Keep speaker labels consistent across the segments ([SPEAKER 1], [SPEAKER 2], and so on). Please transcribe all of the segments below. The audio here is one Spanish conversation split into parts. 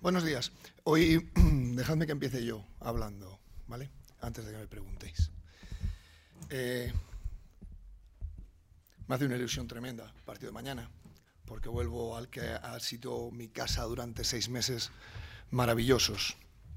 [SPEAKER 1] Buenos días. Hoy dejadme que empiece yo hablando, ¿vale? Antes de que me preguntéis. Me hace una ilusión tremenda el partido de mañana, porque vuelvo al que ha sido mi casa durante 6 meses maravillosos.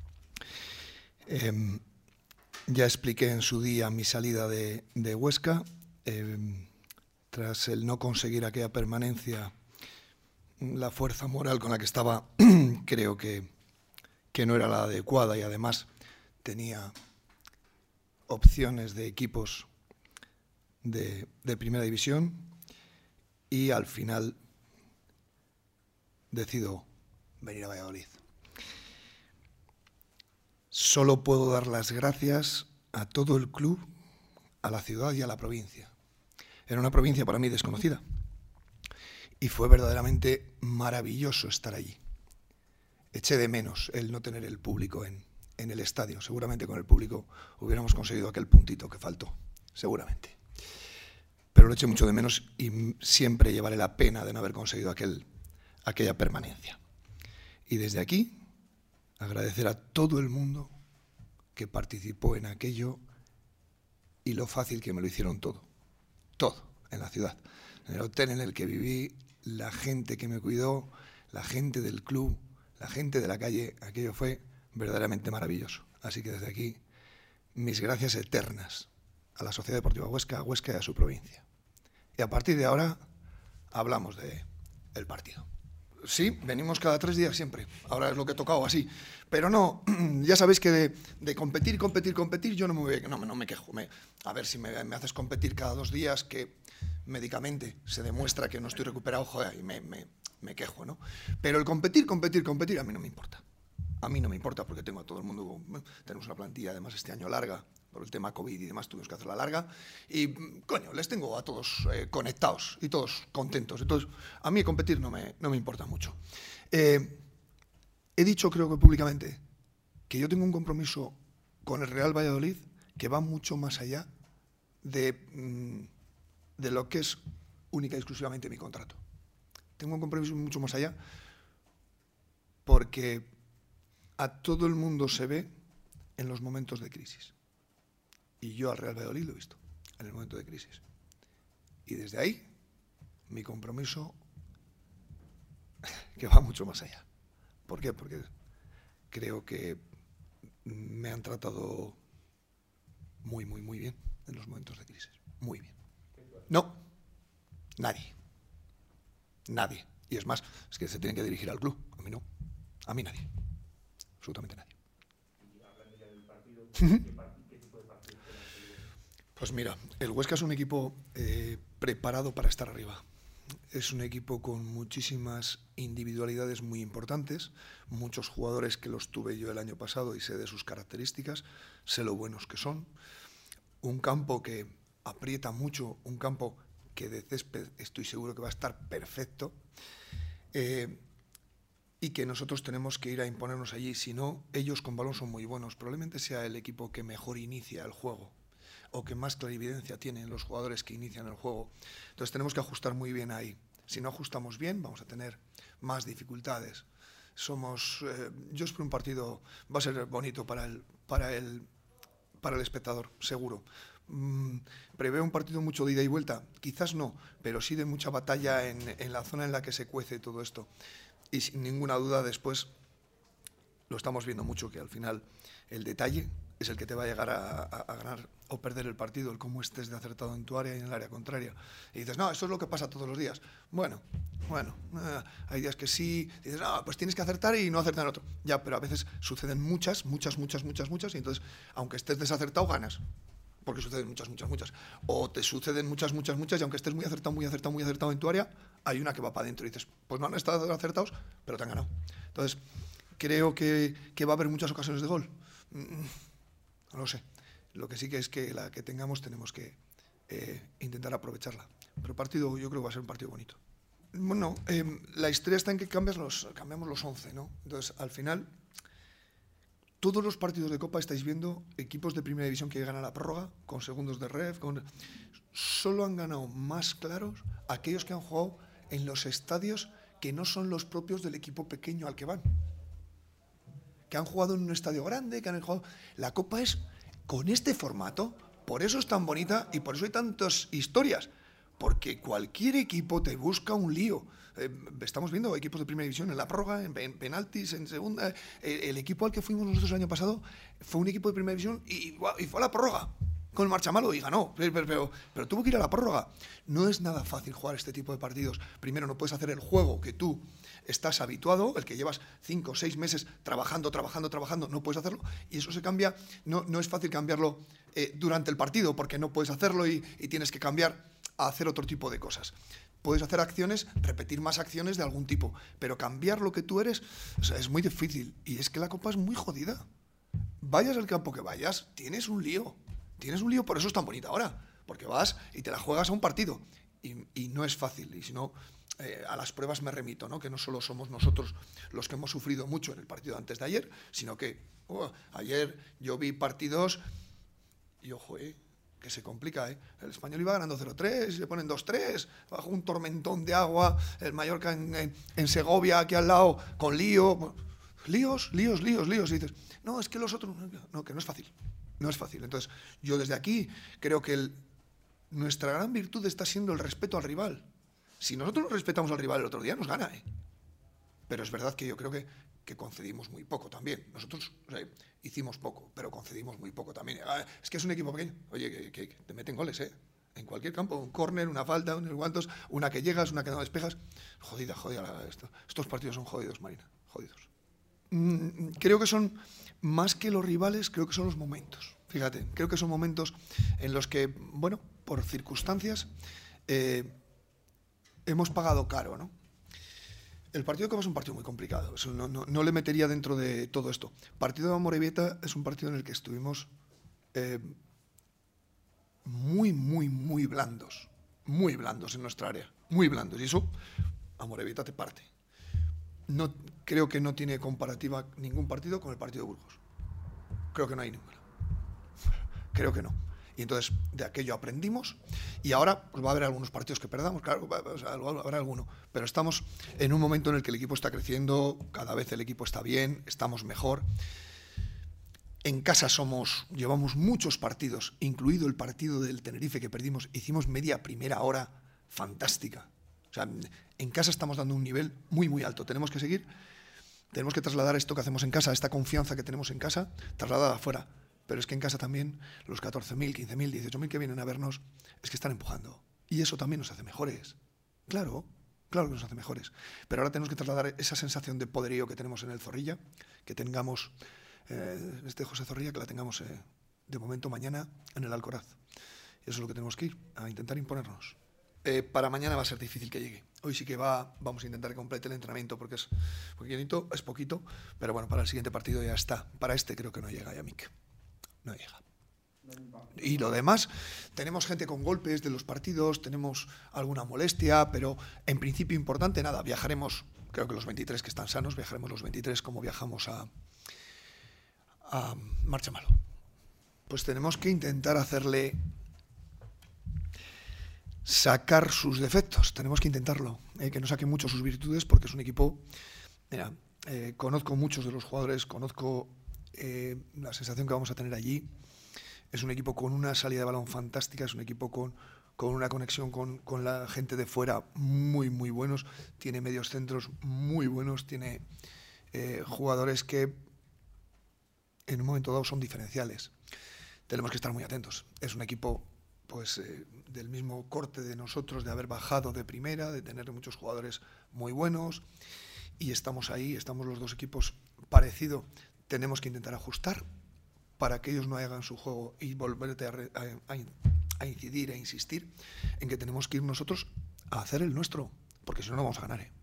[SPEAKER 1] Ya expliqué en su día mi salida de Huesca. Tras el no conseguir aquella permanencia, la fuerza moral con la que estaba creo que no era la adecuada y además tenía opciones de equipos de primera división y al final decido venir a Valladolid. Solo puedo dar las gracias a todo el club, a la ciudad y a la provincia. Era una provincia para mí desconocida y fue verdaderamente maravilloso estar allí. Eché de menos el no tener el público en el estadio. Seguramente con el público hubiéramos conseguido aquel puntito que faltó, seguramente. Pero lo eché mucho de menos y siempre llevaré la pena de no haber conseguido aquella permanencia. Y desde aquí, agradecer a todo el mundo que participó en aquello y lo fácil que me lo hicieron todo en la ciudad. En el hotel en el que viví, la gente que me cuidó, la gente del club, la gente de la calle, aquello fue verdaderamente maravilloso. Así que desde aquí, mis gracias eternas a la Sociedad Deportiva Huesca, a Huesca y a su provincia. Y a partir de ahora, hablamos del partido. Sí, venimos cada 3 días siempre. Ahora es lo que he tocado así. Pero no, ya sabéis que de competir, yo no me quejo. A ver si me haces competir cada 2 días, que médicamente se demuestra que no estoy recuperado, joder, y me quejo, ¿no? Pero el competir, a mí no me importa. A mí no me importa porque tengo a todo el mundo, tenemos una plantilla además este año larga, por el tema COVID y demás tuvimos que hacerla larga, y coño, les tengo a todos conectados y todos contentos. Entonces, a mí competir no me importa mucho. He dicho, creo que públicamente, que yo tengo un compromiso con el Real Valladolid que va mucho más allá de lo que es única y exclusivamente mi contrato. Tengo un compromiso mucho más allá porque a todo el mundo se ve en los momentos de crisis. Y yo al Real Valladolid lo he visto en el momento de crisis. Y desde ahí, mi compromiso que va mucho más allá. ¿Por qué? Porque creo que me han tratado muy bien en los momentos de crisis. Muy bien. No, nadie. Nadie. Y es más, es que se tienen que dirigir al club. A mí no. A mí nadie. Absolutamente nadie.
[SPEAKER 2] Y hablando ya del partido, ¿qué tipo de partido esperas?
[SPEAKER 1] Pues mira, el Huesca es un equipo preparado para estar arriba. Es un equipo con muchísimas individualidades muy importantes, muchos jugadores que los tuve yo el año pasado y sé de sus características, sé lo buenos que son. Un campo que aprieta mucho, un campo que de césped estoy seguro que va a estar perfecto. Y que nosotros tenemos que ir a imponernos allí. Si no, ellos con balón son muy buenos. Probablemente sea el equipo que mejor inicia el juego o que más clarividencia tienen los jugadores que inician el juego. Entonces tenemos que ajustar muy bien ahí. Si no ajustamos bien, vamos a tener más dificultades. Yo espero un partido, va a ser bonito para el espectador, seguro. Preveo un partido mucho de ida y vuelta, quizás no, pero sí de mucha batalla en la zona en la que se cuece todo esto. Y sin ninguna duda después lo estamos viendo mucho, que al final el detalle es el que te va a llegar a ganar o perder el partido, el cómo estés de acertado en tu área y en el área contraria. Y dices, no, eso es lo que pasa todos los días. Bueno, hay días que sí, dices, no, pues tienes que acertar y no acertar en otro. Ya, pero a veces suceden muchas, y entonces, aunque estés desacertado, ganas. Porque suceden muchas. O te suceden muchas, y aunque estés muy acertado en tu área, hay una que va para adentro y dices, pues no han estado acertados, pero te han ganado. Entonces, creo que va a haber muchas ocasiones de gol. No lo sé. Lo que sí que es que la que tengamos tenemos que intentar aprovecharla. Pero el partido, yo creo que va a ser un partido bonito. Bueno, la historia está en que cambiamos los 11, ¿no? Entonces, al final, todos los partidos de Copa estáis viendo equipos de primera división que llegan a la prórroga con segundos de ref. Solo han ganado más claros aquellos que han jugado en los estadios que no son los propios del equipo pequeño al que van. que han jugado en un estadio grande, que han jugado... La Copa es con este formato, por eso es tan bonita y por eso hay tantas historias, porque cualquier equipo te busca un lío. Estamos viendo equipos de primera división en la prórroga, en penaltis, en segunda. El equipo al que fuimos nosotros el año pasado fue un equipo de primera división y fue a la prórroga con el Marchamalo y ganó, pero tuvo que ir a la prórroga. No es nada fácil jugar este tipo de partidos. Primero, no puedes hacer el juego que tú estás habituado, el que llevas 5 o 6 meses trabajando, no puedes hacerlo, y eso se cambia. No es fácil cambiarlo durante el partido, porque no puedes hacerlo y tienes que cambiar a hacer otro tipo de cosas. Puedes hacer acciones, repetir más acciones de algún tipo, pero cambiar lo que tú eres, o sea, es muy difícil. Y es que la Copa es muy jodida. Vayas al campo que vayas, tienes un lío. Tienes un lío, por eso es tan bonita ahora, porque vas y te la juegas a un partido. Y no es fácil, y si no, a las pruebas me remito, ¿no? Que no solo somos nosotros los que hemos sufrido mucho en el partido antes de ayer, sino que ayer yo vi partidos y ojo, que se complica, El Español iba ganando 0-3, se ponen 2-3, bajo un tormentón de agua, el Mallorca en Segovia, aquí al lado, con lío. Líos. Y dices, no, es que los otros... No, que no es fácil. No es fácil. Entonces, yo desde aquí creo que nuestra gran virtud está siendo el respeto al rival. Si nosotros nos respetamos al rival el otro día, nos gana, Pero es verdad que yo creo que concedimos muy poco también. Nosotros hicimos poco, pero concedimos muy poco también. Es que es un equipo pequeño. Oye, que te meten goles, En cualquier campo, un córner, una falta, unos guantos, una que llegas, una que no despejas. Jodida. Estos partidos son jodidos, Marina. Jodidos. Creo que son, más que los rivales, creo que son los momentos. Fíjate, creo que son momentos en los que, bueno, por circunstancias, hemos pagado caro, ¿no? El partido de Copa es un partido muy complicado, eso no le metería dentro de todo esto. El partido de Amorebieta es un partido en el que estuvimos muy blandos en nuestra área, muy blandos, y eso Amorebieta te parte. No, creo que no tiene comparativa ningún partido con el partido de Burgos. Creo que no hay ninguna. Creo que no. Y entonces de aquello aprendimos y ahora pues va a haber algunos partidos que perdamos, claro, habrá alguno, pero estamos en un momento en el que el equipo está creciendo, cada vez el equipo está bien, estamos mejor. En casa llevamos muchos partidos, incluido el partido del Tenerife que perdimos, hicimos media primera hora fantástica. O sea, en casa estamos dando un nivel muy alto. Tenemos que seguir, tenemos que trasladar esto que hacemos en casa, esta confianza que tenemos en casa, trasladada afuera. Pero es que en casa también los 14.000, 15.000, 18.000 que vienen a vernos es que están empujando. Y eso también nos hace mejores. Claro que nos hace mejores. Pero ahora tenemos que trasladar esa sensación de poderío que tenemos en el Zorrilla, que tengamos, este José Zorrilla, que la tengamos de momento mañana en el Alcoraz. Y eso es lo que tenemos que ir, a intentar imponernos. Para mañana va a ser difícil que llegue. Hoy sí que vamos a intentar que complete el entrenamiento porque es poquito, pero bueno, para el siguiente partido ya está. Para este creo que no llega Yamik. No llega. Y lo demás, tenemos gente con golpes de los partidos, tenemos alguna molestia, pero en principio importante, nada, viajaremos, creo que los 23 que están sanos, viajaremos los 23 como viajamos a Marchamalo. Pues tenemos que intentar hacerle sacar sus defectos, tenemos que intentarlo, que no saque mucho sus virtudes, porque es un equipo, mira, conozco muchos de los jugadores, conozco la sensación que vamos a tener allí. Es un equipo con una salida de balón fantástica, es un equipo con una conexión con la gente de fuera muy buenos, tiene medios centros muy buenos, tiene jugadores que en un momento dado son diferenciales. Tenemos que estar muy atentos. Es un equipo pues del mismo corte de nosotros, de haber bajado de primera, de tener muchos jugadores muy buenos, y estamos ahí, estamos los dos equipos parecido. Tenemos que intentar ajustar para que ellos no hagan su juego y volverte a incidir, a insistir en que tenemos que ir nosotros a hacer el nuestro, porque si no, no vamos a ganar.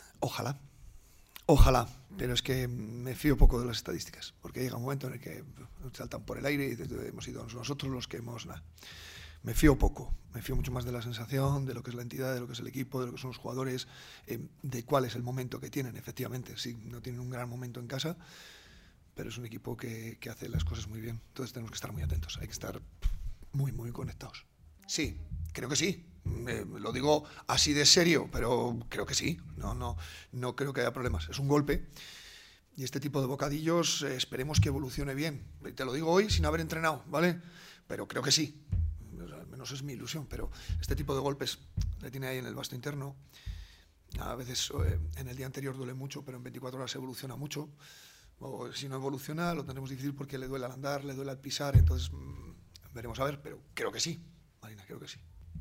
[SPEAKER 1] Ojalá, pero es que me fío poco de las estadísticas, porque llega un momento en el que saltan por el aire y hemos sido nosotros los que hemos... Me fío poco, me fío mucho más de la sensación, de lo que es la entidad, de lo que es el equipo, de lo que son los jugadores, de cuál es el momento que tienen, efectivamente. Sí, no tienen un gran momento en casa, pero es un equipo que hace las cosas muy bien. Entonces tenemos que estar muy atentos, hay que estar muy conectados. Sí, creo que sí. Lo digo así de serio, pero creo que sí. No creo que haya problemas. Es un golpe, Y este tipo de bocadillos esperemos que evolucione bien. Te lo digo hoy sin haber entrenado, ¿vale? Pero creo que sí. Al menos es mi ilusión. Pero este tipo de golpes le tiene ahí en el vasto interno. A veces en el día anterior duele mucho, pero en 24 horas evoluciona mucho. O si no evoluciona, lo tendremos difícil porque le duele al andar, le duele al pisar. Entonces, veremos a ver, pero creo que sí, Marina, creo que sí.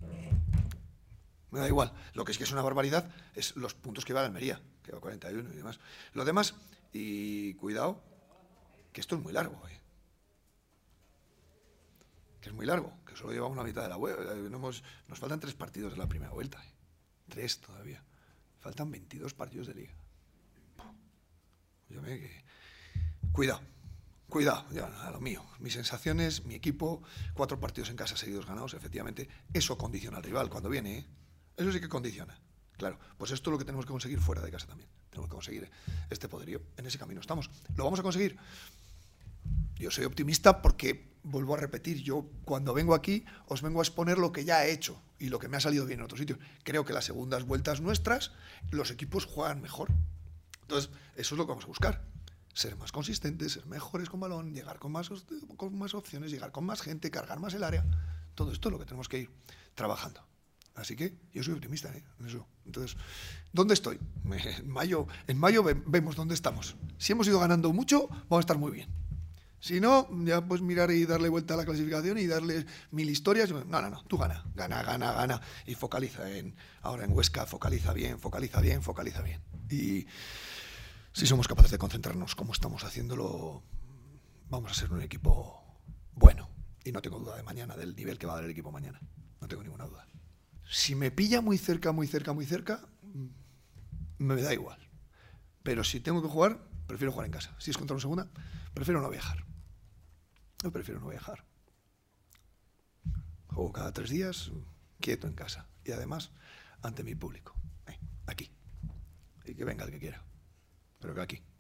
[SPEAKER 1] Me da igual. Lo que es una barbaridad es los puntos que va a Almería, que va a 41 y demás. Lo demás, y cuidado, que esto es muy largo, que es muy largo, que solo llevamos la mitad de la vuelta. Nos faltan 3 partidos de la primera vuelta, 3 todavía. Faltan 22 partidos de liga. Cuidado, ya a lo mío. Mis sensaciones, mi equipo, 4 partidos en casa seguidos ganados, efectivamente, eso condiciona al rival cuando viene, ¿eh? Eso sí que condiciona. Claro, pues esto es lo que tenemos que conseguir fuera de casa también. Tenemos que conseguir este poderío. En ese camino estamos. ¿Lo vamos a conseguir? Yo soy optimista porque, vuelvo a repetir, yo cuando vengo aquí os vengo a exponer lo que ya he hecho y lo que me ha salido bien en otros sitios. Creo que las segundas vueltas nuestras, los equipos juegan mejor. Entonces, eso es lo que vamos a buscar. Ser más consistentes, ser mejores con balón, llegar con más opciones, llegar con más gente, cargar más el área. Todo esto es lo que tenemos que ir trabajando. Así que yo soy optimista, en eso. Entonces, ¿dónde estoy? En mayo vemos dónde estamos. Si hemos ido ganando mucho, vamos a estar muy bien. Si no, ya pues mirar y darle vuelta a la clasificación y darle 1000 historias. No, tú gana. Y focaliza ahora en Huesca, focaliza bien. Y si somos capaces de concentrarnos como estamos haciéndolo, vamos a ser un equipo bueno. Y no tengo duda de mañana, del nivel que va a dar el equipo mañana. No tengo ninguna duda. Si me pilla muy cerca, me da igual. Pero si tengo que jugar, prefiero jugar en casa. Si es contra una segunda, prefiero no viajar. Juego cada 3 días, quieto en casa. Y además, ante mi público. Aquí. Y que venga el que quiera. Pero que aquí.